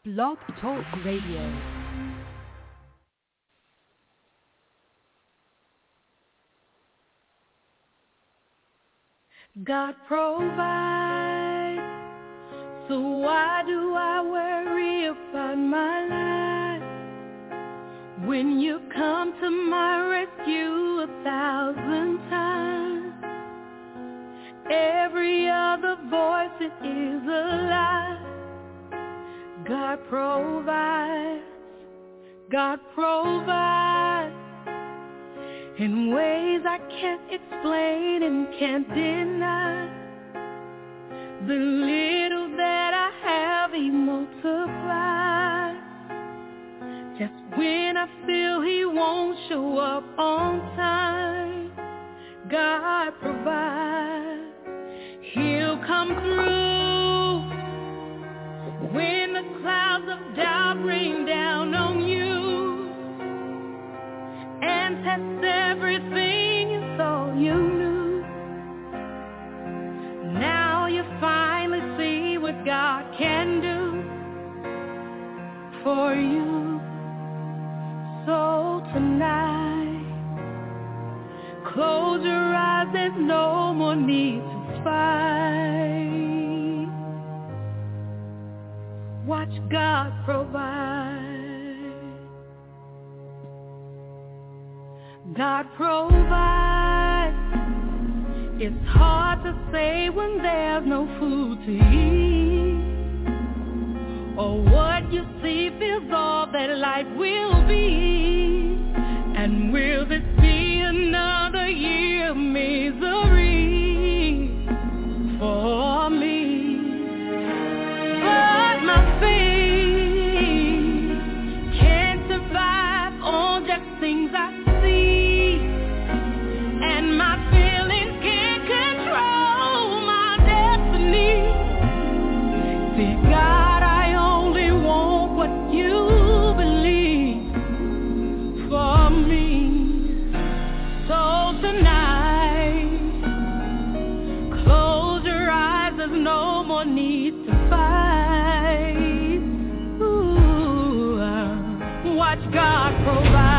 Blog Talk Radio. God provides, so why do I worry about my life? When you come to my rescue 1,000 times, every other voice it is a lie. God provides, God provides in ways I can't explain and can't deny. The little that I have he multiplies. Just when I feel he won't show up on time, God provides. He'll come through when the clouds of doubt rain down on you and test everything you thought you knew. Now you finally see what God can do for you. So tonight, close your eyes, there's no more need to fight. Watch God provide. God provides. It's hard to say when there's no food to eat, or what you see feels all that life will be. And will this be another year of misery for me? But my faith can't survive on just things I see, and my feelings can't control my destiny. See, God, I only want what you believe for me. So tonight, close your eyes, there's no more need to fight. Ooh, watch God provide.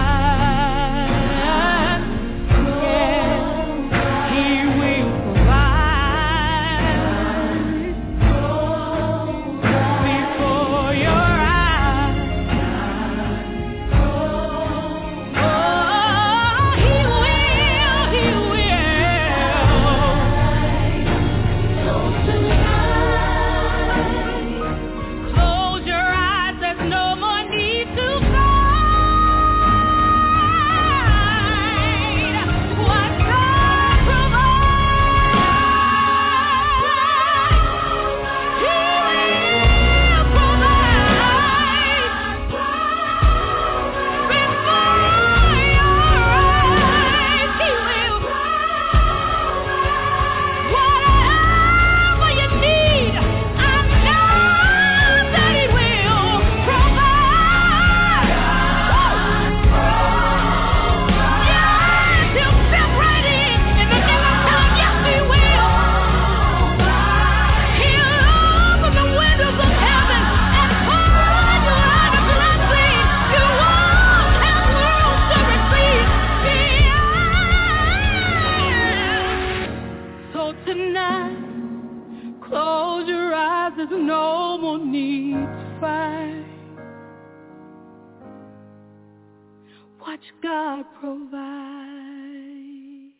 God provide.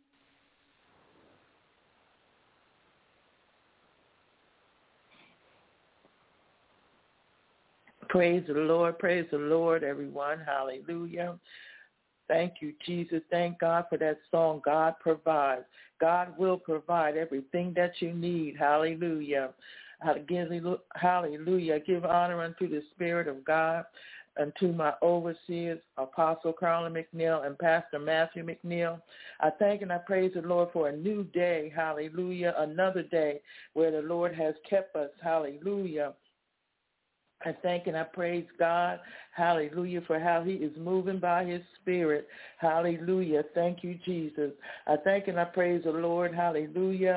Praise the Lord, everyone. Hallelujah. Thank you, Jesus. Thank God for that song, God provides. God will provide everything that you need. Hallelujah. Hallelujah. Give honor unto the Spirit of God, unto my overseers, Apostle Carolyn McNeil and Pastor Matthew McNeil. I thank and I praise the Lord for a new day. Hallelujah. Another day where the Lord has kept us. Hallelujah. I thank and I praise God, hallelujah, for how he is moving by his Spirit. Hallelujah. Thank you, Jesus. I thank and I praise the Lord, hallelujah,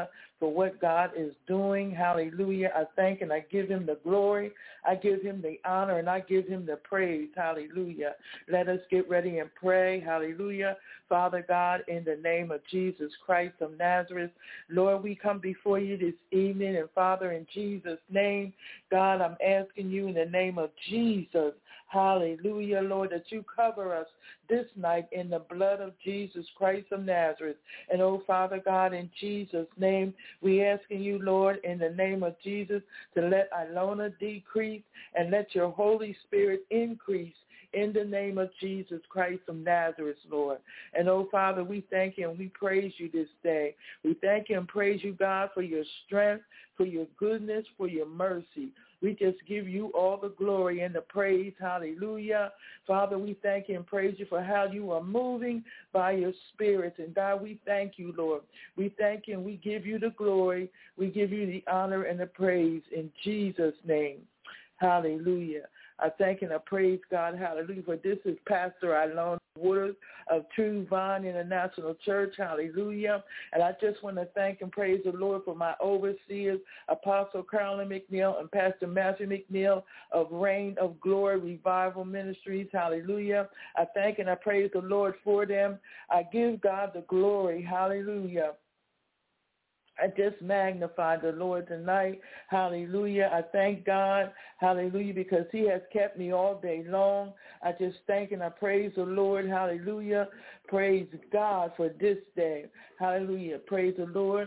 for what God is doing. Hallelujah. I thank and I give him the glory. I give him the honor, and I give him the praise. Hallelujah. Let us get ready and pray. Hallelujah. Father God, in the name of Jesus Christ of Nazareth, Lord, we come before you this evening, and Father, in Jesus' name, God, I'm asking you in the name of Jesus, hallelujah, Lord, that you cover us this night in the blood of Jesus Christ of Nazareth. And, oh, Father God, in Jesus' name, we asking you, Lord, in the name of Jesus, to let Ilona decrease and let your Holy Spirit increase in the name of Jesus Christ of Nazareth, Lord. And, oh, Father, we thank you and we praise you this day. We thank you and praise you, God, for your strength, for your goodness, for your mercy. We just give you all the glory and the praise. Hallelujah. Father, we thank you and praise you for how you are moving by your Spirit. And, God, we thank you, Lord. We thank you and we give you the glory. We give you the honor and the praise in Jesus' name. Hallelujah. I thank and I praise God, hallelujah, for this is Pastor Ilona Waters of True Vine International Church, hallelujah. And I just want to thank and praise the Lord for my overseers, Apostle Carolyn McNeil and Pastor Matthew McNeil of Reign of Glory Revival Ministries, hallelujah. I thank and I praise the Lord for them. I give God the glory, hallelujah. I just magnify the Lord tonight. Hallelujah. I thank God. Hallelujah, because he has kept me all day long. I just thank and I praise the Lord. Hallelujah. Praise God for this day. Hallelujah. Praise the Lord.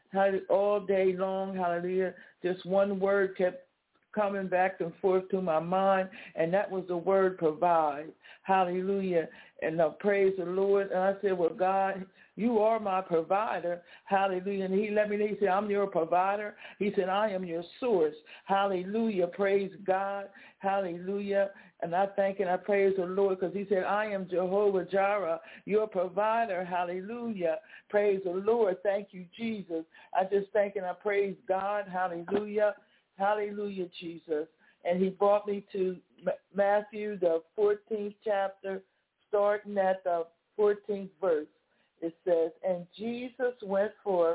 All day long. Hallelujah. Just one word kept coming back and forth to my mind, and that was the word provide. Hallelujah. And I praise the Lord. And I said, well, God, you are my provider. Hallelujah. And he let me know, he said, I'm your provider. He said, I am your source. Hallelujah. Praise God. Hallelujah. And I thank and I praise the Lord because he said, I am Jehovah Jireh, your provider. Hallelujah. Praise the Lord. Thank you, Jesus. I just thank and I praise God. Hallelujah. Hallelujah, Jesus. And he brought me to Matthew, the 14th chapter, starting at the 14th verse. It says, and Jesus went forth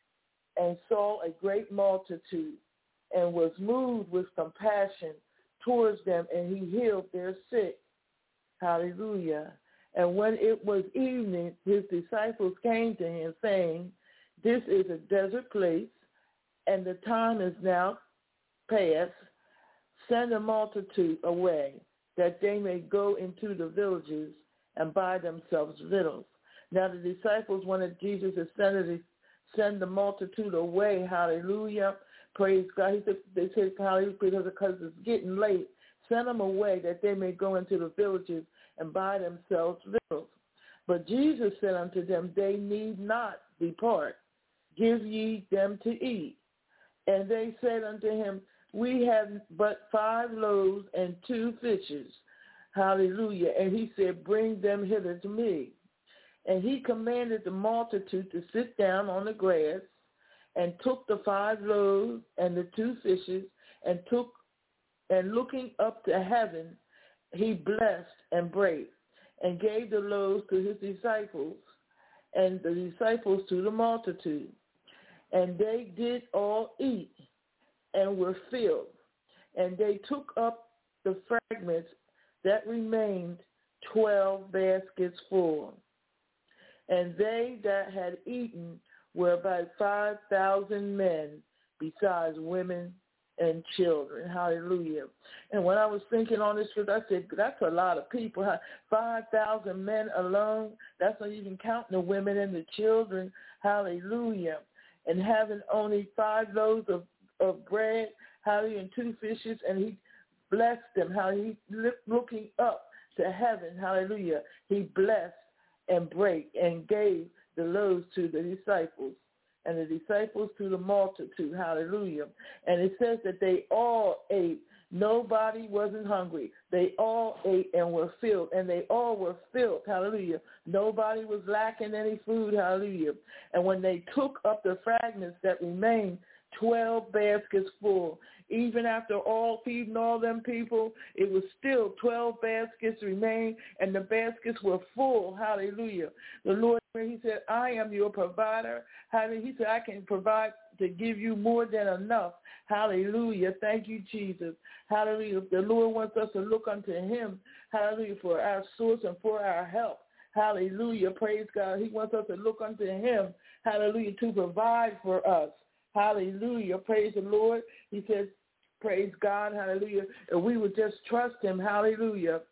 and saw a great multitude and was moved with compassion towards them, and he healed their sick. Hallelujah. And when it was evening, his disciples came to him, saying, this is a desert place, and the time is now past. Send the multitude away, that they may go into the villages and buy themselves victuals. Now the disciples wanted Jesus to send the multitude away. Hallelujah. Praise God. They said, hallelujah, because it's getting late. Send them away that they may go into the villages and buy themselves victuals. But Jesus said unto them, they need not depart. Give ye them to eat. And they said unto him, we have but 5 loaves and 2 fishes. Hallelujah. And he said, bring them hither to me. And he commanded the multitude to sit down on the grass, and took the 5 loaves and the 2 fishes, and looking up to heaven, he blessed and brake, and gave the loaves to his disciples, and the disciples to the multitude. And they did all eat, and were filled. And they took up the fragments that remained, 12 baskets full. And they that had eaten were about 5,000 men, besides women and children. Hallelujah. And when I was thinking on this truth, I said, that's a lot of people. 5,000 men alone. That's not even counting the women and the children. Hallelujah. And having only 5 loaves of bread, hallelujah, and 2 fishes, and he blessed them. How he looking up to heaven, hallelujah, he blessed and brake and gave the loaves to the disciples, and the disciples to the multitude, hallelujah. And it says that they all ate. Nobody wasn't hungry. They all ate and were filled, and they all were filled, hallelujah. Nobody was lacking any food, hallelujah. And when they took up the fragments that remained, 12 baskets full. Even after all feeding all them people, it was still 12 baskets remained, and the baskets were full. Hallelujah. The Lord, he said, I am your provider. Hallelujah. He said, I can provide to give you more than enough. Hallelujah. Thank you, Jesus. Hallelujah. The Lord wants us to look unto him, hallelujah, for our source and for our help. Hallelujah. Praise God. He wants us to look unto him, hallelujah, to provide for us. Hallelujah. Praise the Lord. He says, praise God. Hallelujah. And we would just trust him. Hallelujah.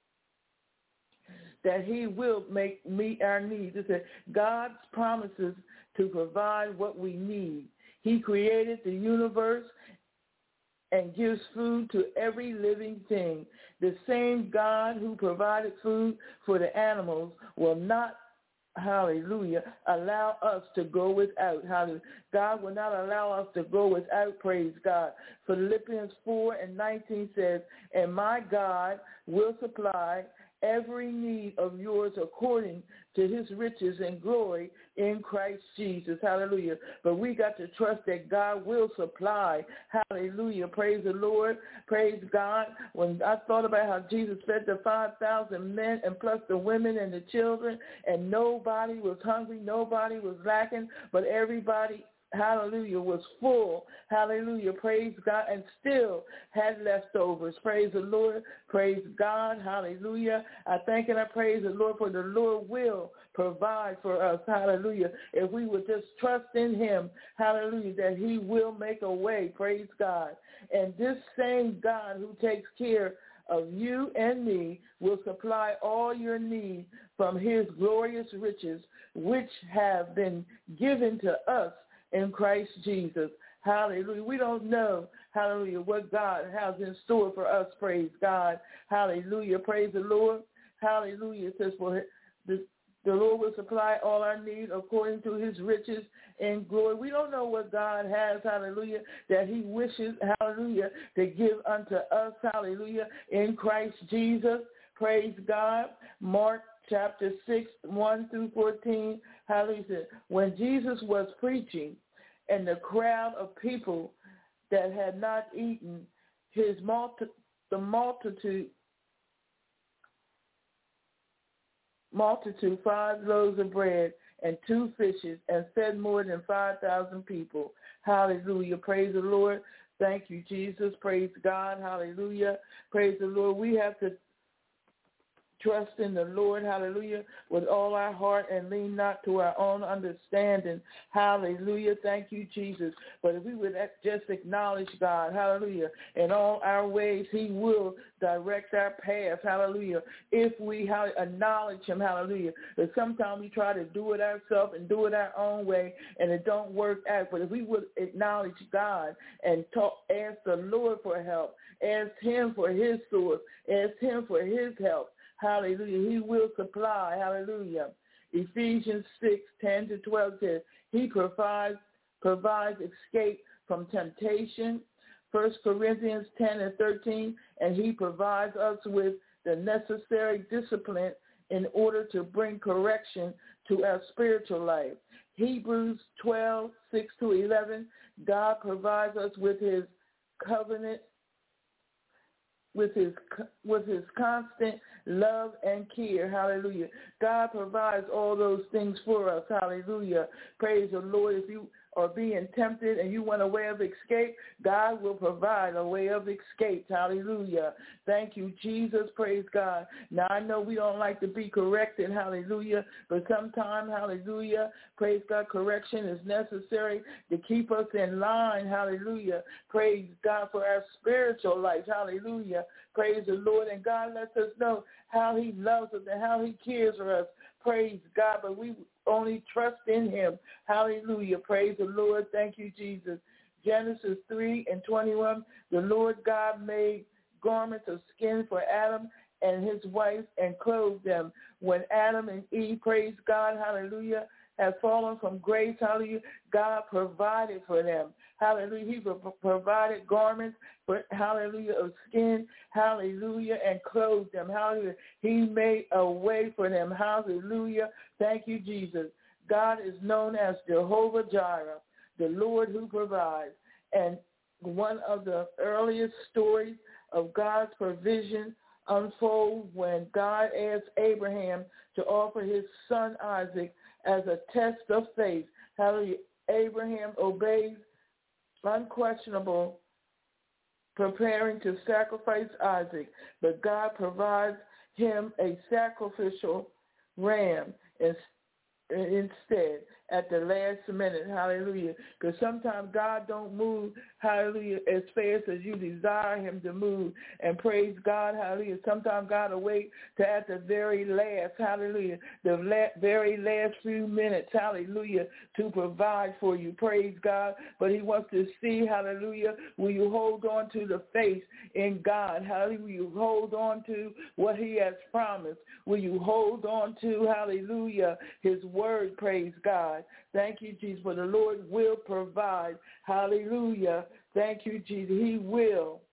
That he will meet our needs. It says, God's promises to provide what we need. He created the universe and gives food to every living thing. The same God who provided food for the animals will not, hallelujah, allow us to go without. Hallelujah. God will not allow us to go without, praise God. Philippians 4:19 says, and my God will supply every need of yours according to his riches and glory in Christ Jesus. Hallelujah. But we got to trust that God will supply. Hallelujah. Praise the Lord. Praise God. When I thought about how Jesus fed the 5,000 men and plus the women and the children, and nobody was hungry, nobody was lacking, but everybody, hallelujah, was full. Hallelujah. Praise God. And still had leftovers. Praise the Lord. Praise God. Hallelujah. I thank and I praise the Lord, for the Lord will provide for us. Hallelujah. If we would just trust in him, hallelujah, that he will make a way. Praise God. And this same God who takes care of you and me will supply all your need from his glorious riches, which have been given to us in Christ Jesus. Hallelujah. We don't know, hallelujah, what God has in store for us. Praise God. Hallelujah. Praise the Lord. Hallelujah. It says, for the Lord will supply all our need according to his riches and glory. We don't know what God has, hallelujah, that he wishes, hallelujah, to give unto us, hallelujah, in Christ Jesus. Praise God. Mark chapter 6, 1-14, hallelujah. When Jesus was preaching, and the crowd of people that had not eaten, the multitude, 5 loaves of bread and 2 fishes, and fed more than 5,000 people. Hallelujah. Praise the Lord. Thank you, Jesus. Praise God. Hallelujah. Praise the Lord. We have to trust in the Lord, hallelujah, with all our heart, and lean not to our own understanding. Hallelujah. Thank you, Jesus. But if we would just acknowledge God, hallelujah, in all our ways, he will direct our path, hallelujah, if we acknowledge him, hallelujah. But sometimes we try to do it ourselves and do it our own way, and it don't work out. But if we would acknowledge God and ask the Lord for help, ask him for his source, ask him for his help, hallelujah, he will supply. Hallelujah. Ephesians 6:10-12 says, he provides escape from temptation. 1 Corinthians 10:13, and he provides us with the necessary discipline in order to bring correction to our spiritual life. Hebrews 12:6-11, God provides us with his covenant, with his constant love and care. Hallelujah. God provides all those things for us. Hallelujah. Praise the Lord. If you are being tempted and you want a way of escape, God will provide a way of escape. Hallelujah. Thank you, Jesus. Praise God. Now, I know we don't like to be corrected. Hallelujah. But sometimes, hallelujah, praise God, correction is necessary to keep us in line. Hallelujah. Praise God for our spiritual life. Hallelujah. Praise the Lord. And God lets us know how he loves us and how he cares for us. Praise God. But we only trust in him. Hallelujah. Praise the Lord. Thank you, Jesus. Genesis 3:21, the Lord God made garments of skin for Adam and his wife and clothed them. When Adam and Eve, praise God, hallelujah, had fallen from grace, hallelujah, God provided for them. Hallelujah. He provided garments, for, hallelujah, of skin, hallelujah, and clothed them. Hallelujah. He made a way for them. Hallelujah. Thank you, Jesus. God is known as Jehovah Jireh, the Lord who provides. And one of the earliest stories of God's provision unfolds when God asked Abraham to offer his son Isaac as a test of faith. Hallelujah. Abraham obeys unquestionable, preparing to sacrifice Isaac, but God provides him a sacrificial ram instead at the last minute. Hallelujah. Because sometimes God don't move, hallelujah, as fast as you desire him to move. And praise God, hallelujah. Sometimes God will wait to at the very last, hallelujah, very last few minutes, hallelujah, to provide for you. Praise God. But he wants to see, hallelujah, will you hold on to the faith in God? Hallelujah. Will you hold on to what he has promised? Will you hold on to, hallelujah, his word? Praise God. Thank you, Jesus, for the Lord will provide. Hallelujah. Thank you, Jesus. He will.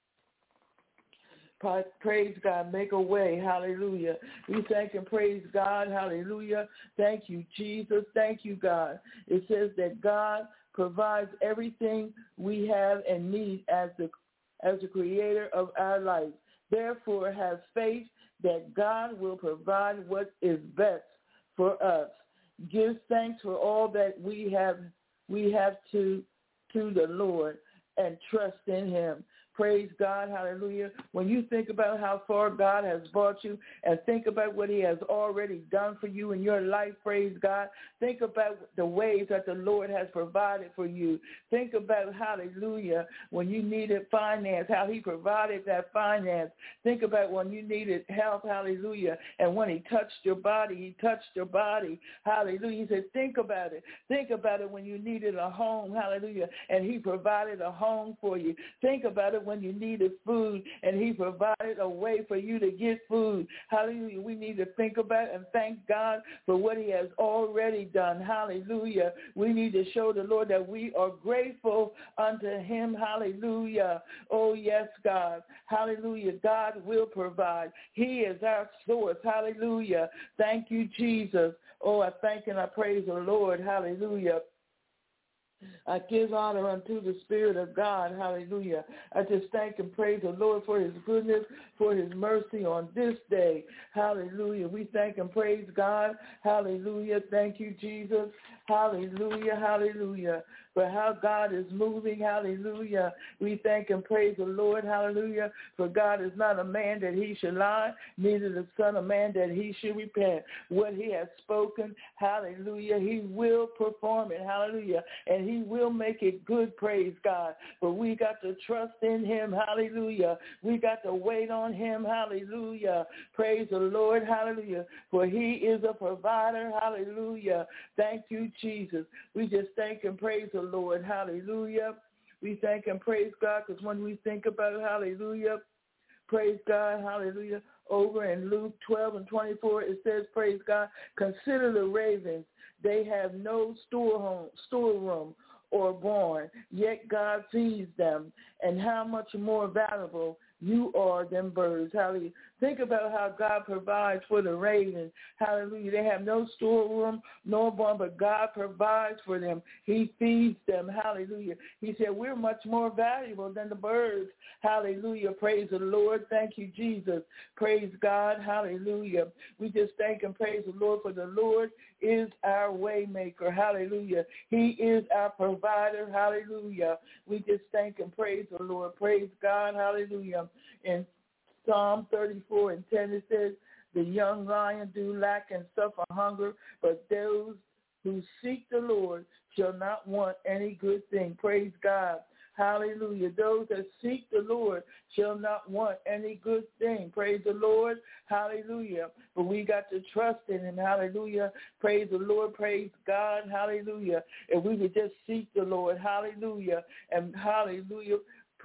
Praise God. Make a way. Hallelujah. We thank and praise God. Hallelujah. Thank you, Jesus. Thank you, God. It says that God provides everything we have and need as the creator of our life. Therefore, have faith that God will provide what is best for us. Give thanks for all that we have to the Lord and trust in him. Praise God, hallelujah. When you think about how far God has brought you and think about what he has already done for you in your life, praise God, think about the ways that the Lord has provided for you. Think about, hallelujah, when you needed finance, how he provided that finance. Think about when you needed health, hallelujah, and when he touched your body, hallelujah. He said, think about it. Think about it when you needed a home, hallelujah, and he provided a home for you. Think about it when you needed food and he provided a way for you to get food. Hallelujah. We need to think about and thank God for what he has already done. Hallelujah. We need to show the Lord that we are grateful unto him. Hallelujah. Oh, yes, God. Hallelujah. God will provide. He is our source. Hallelujah. Thank you, Jesus. Oh, I thank and I praise the Lord. Hallelujah. I give honor unto the Spirit of God. Hallelujah. I just thank and praise the Lord for his goodness, for his mercy on this day. Hallelujah. We thank and praise God. Hallelujah. Thank you, Jesus. Hallelujah. Hallelujah. For how God is moving. Hallelujah. We thank and praise the Lord. Hallelujah. For God is not a man that he should lie, neither the son of man that he should repent. What he has spoken, hallelujah, he will perform it. Hallelujah. And he will make it good, praise God. But we got to trust in him. Hallelujah. We got to wait on him. Hallelujah. Praise the Lord. Hallelujah. For he is a provider. Hallelujah. Thank you, Jesus. We just thank and praise the Lord. Hallelujah. We thank and praise God because when we think about it, hallelujah, praise God, hallelujah, over in Luke 12:24, it says, praise God, consider the ravens. They have no storeroom or barn, yet God feeds them. And how much more valuable you are than birds. Hallelujah. Think about how God provides for the ravens. Hallelujah. They have no storeroom, no barn, but God provides for them. He feeds them. Hallelujah. He said, we're much more valuable than the birds. Hallelujah. Praise the Lord. Thank you, Jesus. Praise God. Hallelujah. We just thank and praise the Lord, for the Lord is our way maker. Hallelujah. He is our provider. Hallelujah. We just thank and praise the Lord. Praise God. Hallelujah. In Psalm 34:10, it says, the young lion do lack and suffer hunger, but those who seek the Lord shall not want any good thing. Praise God. Hallelujah. Those that seek the Lord shall not want any good thing. Praise the Lord. Hallelujah. But we got to trust in him. Hallelujah. Praise the Lord. Praise God. Hallelujah. If we would just seek the Lord. Hallelujah. And hallelujah.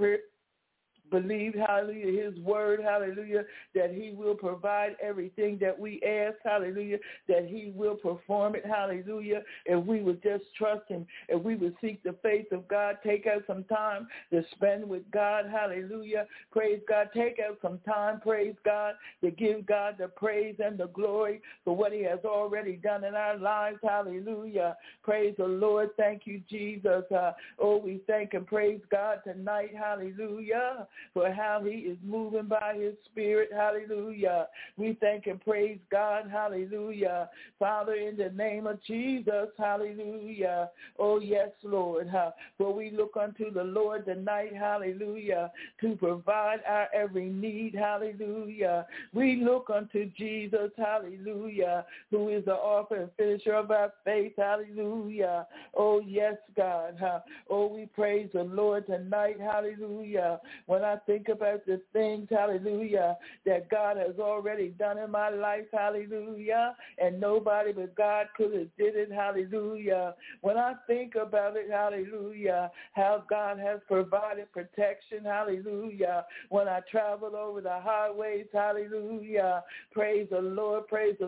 Believe, hallelujah, his word, hallelujah, that he will provide everything that we ask, hallelujah, that he will perform it, hallelujah, if we would just trust him, if we would seek the face of God, take out some time to spend with God, hallelujah, praise God, take out some time, praise God, to give God the praise and the glory for what he has already done in our lives, hallelujah, praise the Lord, thank you, Jesus, we thank and praise God tonight, hallelujah. for how he is moving by his spirit, hallelujah. We thank and praise God, hallelujah. Father, in the name of Jesus, hallelujah. Oh, yes, Lord, for we look unto the Lord tonight, hallelujah, to provide our every need, hallelujah. We look unto Jesus, hallelujah, who is the author and finisher of our faith, hallelujah. Oh, yes, God. Oh, we praise the Lord tonight, hallelujah. When I think about the things, hallelujah, that God has already done in my life, hallelujah, and nobody but God could have did it, hallelujah. When I think about it, hallelujah, how God has provided protection, hallelujah, when I traveled over the highways, hallelujah, praise the Lord,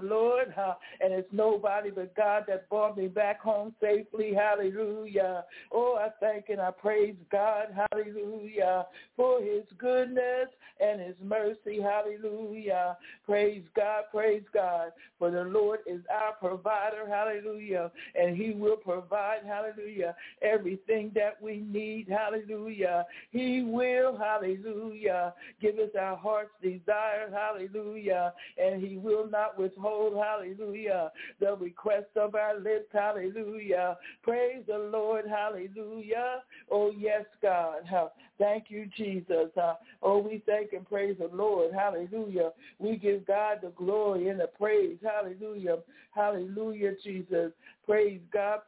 and it's nobody but God that brought me back home safely, hallelujah. Oh, I thank and I praise God, hallelujah, for his goodness and his mercy, hallelujah. Praise God, for the Lord is our provider, hallelujah, and he will provide, hallelujah, everything that we need, hallelujah. He will, hallelujah, give us our heart's desire, hallelujah, and he will not withhold, hallelujah, the request of our lips, hallelujah. Praise the Lord, hallelujah. Oh, yes, God. Thank you, Jesus. Oh, we thank and praise the Lord, hallelujah. We give God the glory and the praise, hallelujah. Hallelujah, Jesus. Praise God,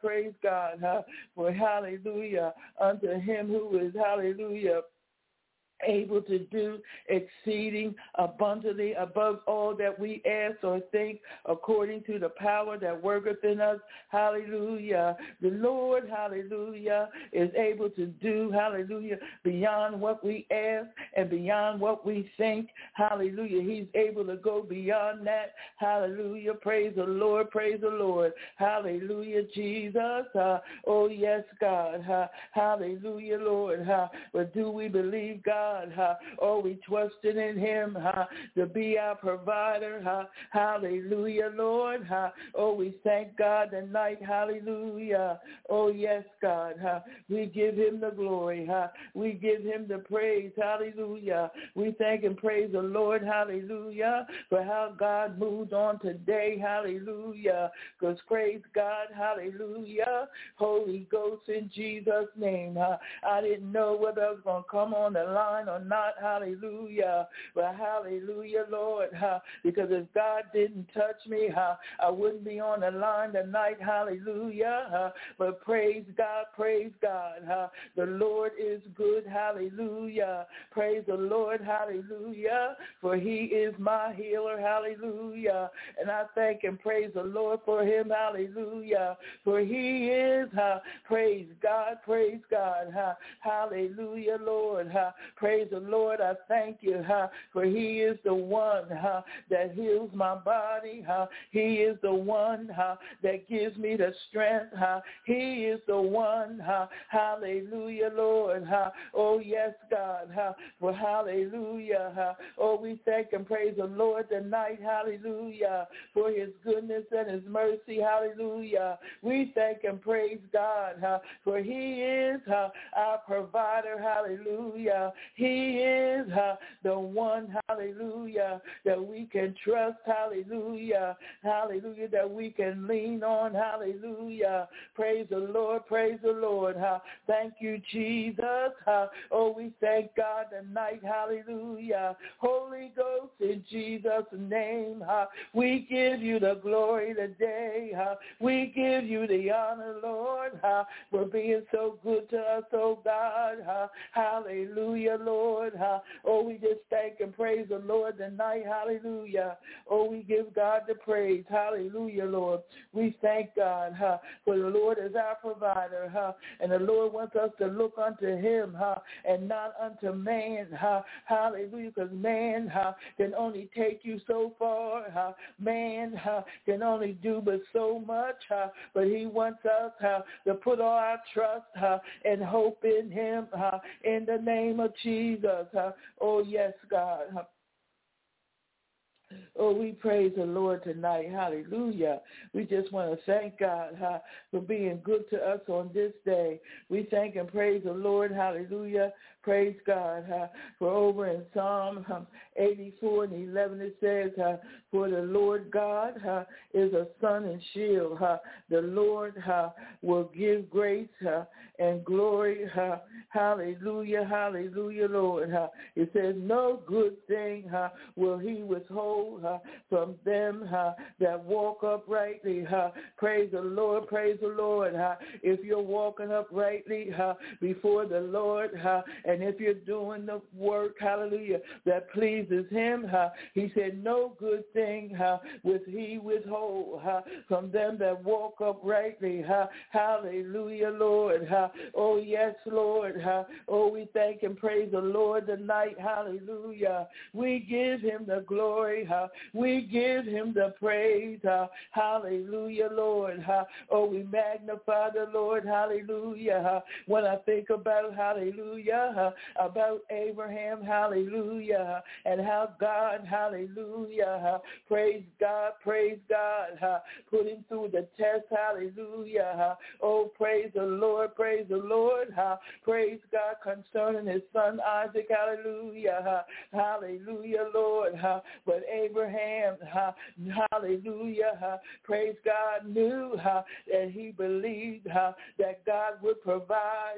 for hallelujah, unto him who is, hallelujah, able to do exceeding abundantly above all that we ask or think, according to the power that worketh in us. Hallelujah. The Lord, hallelujah, is able to do, hallelujah, beyond what we ask and beyond what we think. Hallelujah. He's able to go beyond that. Hallelujah. Praise the Lord. Hallelujah, Jesus. Oh, yes, God. Hallelujah, Lord. But do we believe God? Oh, we trusted in him to be our provider. Hallelujah, Lord. Oh, we thank God tonight. Hallelujah. Oh, yes, God. We give him the glory. We give him the praise. Hallelujah. We thank and praise the Lord. Hallelujah. For how God moved on today. Hallelujah. Because praise God. Hallelujah. Holy Ghost, in Jesus' name. I didn't know whether I was going to come on the line or not, hallelujah, but hallelujah, Lord, because if God didn't touch me, I wouldn't be on the line tonight, hallelujah, but praise God, the Lord is good, hallelujah, praise the Lord, hallelujah, for he is my healer, hallelujah, and I thank and praise the Lord for him, hallelujah, for he is, praise God, hallelujah, Lord, praise the Lord, I thank you, for he is the one that heals my body. He is the one that gives me the strength. He is the one, hallelujah, Lord. Oh, yes, God, for hallelujah. Oh, we thank and praise the Lord tonight, hallelujah, for his goodness and his mercy, hallelujah. We thank and praise God, for he is our provider, hallelujah. He is the one, hallelujah, that we can trust, hallelujah, that we can lean on, hallelujah. Praise the Lord, thank you, Jesus. Oh, we thank God tonight, hallelujah. Holy Ghost, in Jesus' name, we give you the glory today. We give you the honor, Lord, for being so good to us, oh God. Hallelujah, Lord. Oh, we just thank and praise the Lord tonight. Hallelujah. Oh, we give God the praise. Hallelujah, Lord. We thank God, for the Lord is our provider, and the Lord wants us to look unto him, and not unto man. Hallelujah, because man can only take you so far. Man can only do but so much, but he wants us to put all our trust and hope in him, in the name of Jesus. Oh, yes, God. Oh, we praise the Lord tonight. Hallelujah. We just want to thank God for being good to us on this day. We thank and praise the Lord. Hallelujah. Praise God. For over in Psalm 84 and 11 it says, for the Lord God is a sun and shield. The Lord will give grace and glory. Hallelujah. Hallelujah, Lord. It says, no good thing will he withhold from them that walk uprightly. Praise the Lord. Praise the Lord. If you're walking uprightly before the Lord, and if you're doing the work, hallelujah, that pleases him, he said, no good thing will he withhold from them that walk uprightly. Hallelujah, Lord. Oh, yes, Lord. Oh, we thank and praise the Lord tonight. Hallelujah. We give him the glory. We give him the praise. Hallelujah, Lord. Oh, we magnify the Lord. Hallelujah. When I think about, hallelujah, about Abraham, hallelujah, and how God, hallelujah, praise God, put him through the test, hallelujah. Oh, praise the Lord, praise the Lord. Praise God concerning his son Isaac, hallelujah. Hallelujah, Lord. But Abraham, hallelujah, praise God, knew that he believed that God would provide,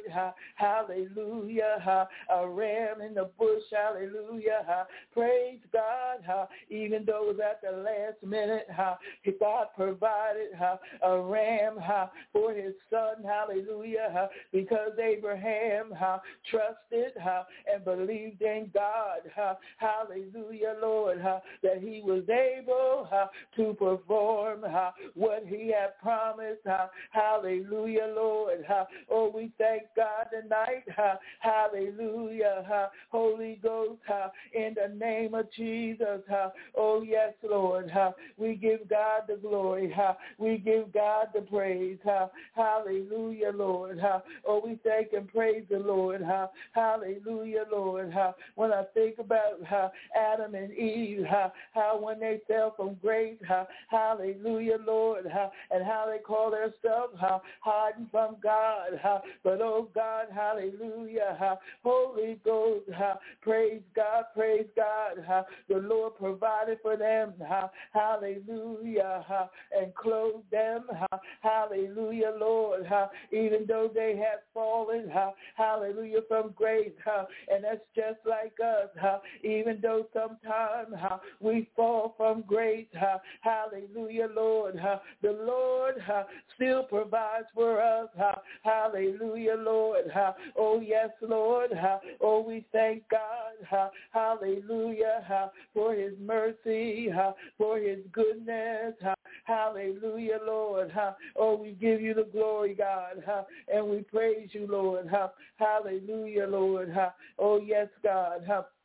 hallelujah, a ram in the bush, hallelujah. Praise God, even though it was at the last minute, God provided a ram for his son, hallelujah, because Abraham trusted and believed in God, hallelujah, Lord, that he was able to perform what he had promised, hallelujah, Lord. Oh, we thank God tonight, hallelujah, Holy Ghost, in the name of Jesus. Oh, yes, Lord, we give God the glory, we give God the praise, hallelujah, Lord. Oh, we thank and praise the Lord, hallelujah, Lord. When I think about Adam and Eve, how when they fell from grace, hallelujah, Lord, and how they call themselves hiding from God, but oh God, hallelujah, Holy Ghost, praise God, the Lord provided for them, hallelujah, and clothed them, hallelujah, Lord, even though they had fallen, hallelujah, from grace, and that's just like us, even though sometimes we fall from grace, hallelujah, Lord, the Lord still provides for us, hallelujah, Lord, oh yes, Lord, oh we thank God, hallelujah, for his mercy, for his goodness, hallelujah, Lord, oh we give you the glory, God, and we praise you, Lord, hallelujah, Lord, oh yes, God,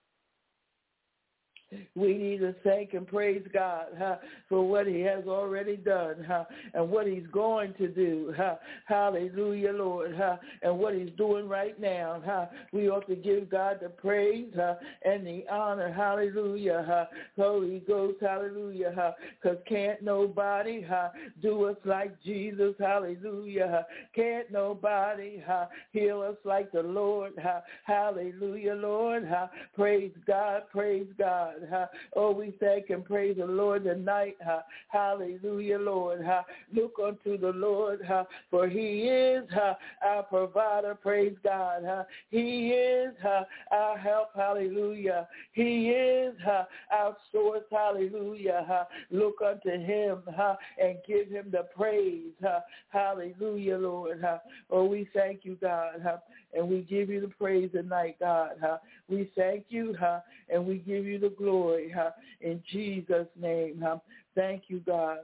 we need to thank and praise God for what he has already done and what he's going to do. Hallelujah, Lord. And what he's doing right now. We ought to give God the praise and the honor. Hallelujah. Holy Ghost, hallelujah. Because can't nobody do us like Jesus. Hallelujah. Can't nobody heal us like the Lord. Hallelujah, Lord. Praise God, praise God. Oh, we thank and praise the Lord tonight. Hallelujah, Lord. Look unto the Lord, for he is our provider. Praise God. He is our help. Hallelujah. He is our source. Hallelujah. Look unto him and give him the praise. Hallelujah, Lord. Oh, we thank you, God, and we give you the praise tonight, God. We thank you, and we give you the glory, in Jesus' name. Thank you, God.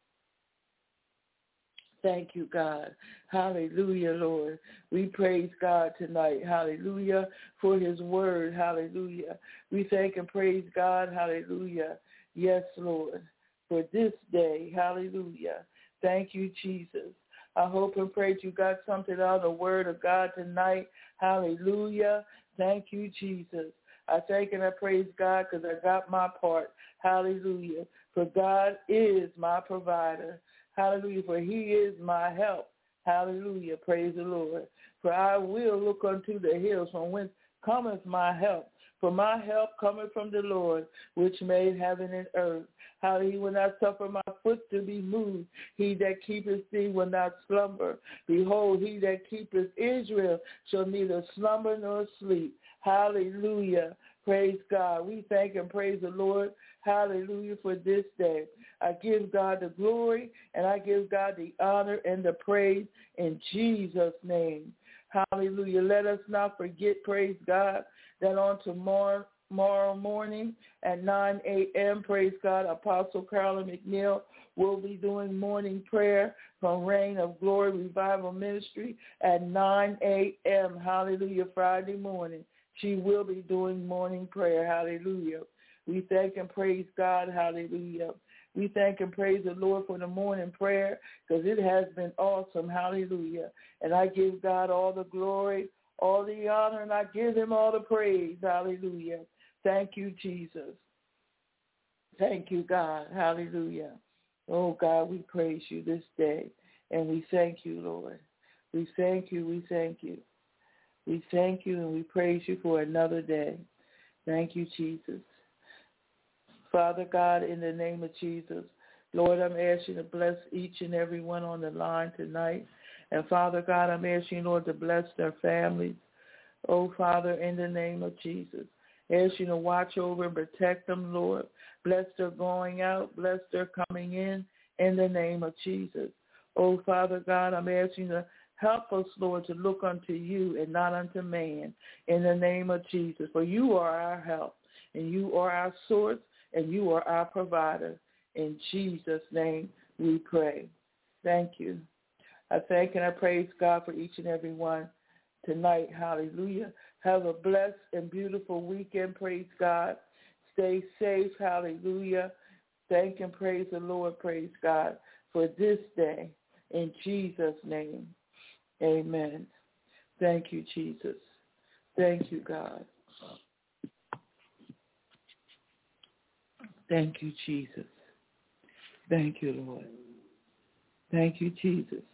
Thank you, God. Hallelujah, Lord. We praise God tonight. Hallelujah, for his word. Hallelujah. We thank and praise God. Hallelujah. Yes, Lord, for this day. Hallelujah. Thank you, Jesus. I hope and pray you got something out of the word of God tonight. Hallelujah. Thank you, Jesus. I thank and I praise God because I got my part. Hallelujah. For God is my provider. Hallelujah. For he is my help. Hallelujah. Praise the Lord. For I will look unto the hills from whence cometh my help. For my help cometh from the Lord, which made heaven and earth. How he will not suffer my foot to be moved. He that keepeth thee will not slumber. Behold, he that keepeth Israel shall neither slumber nor sleep. Hallelujah. Praise God. We thank and praise the Lord. Hallelujah for this day. I give God the glory and I give God the honor and the praise in Jesus' name. Hallelujah. Let us not forget, praise God, that on tomorrow morning at 9 a.m., praise God, Apostle Carolyn McNeil will be doing morning prayer from Reign of Glory Revival Ministry at 9 a.m., hallelujah, Friday morning. She will be doing morning prayer, hallelujah. We thank and praise God, hallelujah. We thank and praise the Lord for the morning prayer because it has been awesome, hallelujah. And I give God all the glory, all the honor, and I give him all the praise, hallelujah. Thank you, Jesus. Thank you, God, hallelujah. Oh, God, we praise you this day, and we thank you, Lord. We thank you, we thank you. We thank you, and we praise you for another day. Thank you, Jesus. Father God, in the name of Jesus, Lord, I'm asking you to bless each and every one on the line tonight. And Father God, I'm asking you, Lord, to bless their families. Oh, Father, in the name of Jesus, ask you to watch over and protect them, Lord. Bless their going out, bless their coming in the name of Jesus. Oh, Father God, I'm asking you to help us, Lord, to look unto you and not unto man in the name of Jesus. For you are our help, and you are our source, and you are our provider. In Jesus' name we pray. Thank you. I thank and I praise God for each and every one tonight. Hallelujah. Have a blessed and beautiful weekend. Praise God. Stay safe. Hallelujah. Thank and praise the Lord. Praise God for this day. In Jesus' name. Amen. Thank you, Jesus. Thank you, God. Thank you, Jesus. Thank you, Lord. Thank you, Jesus.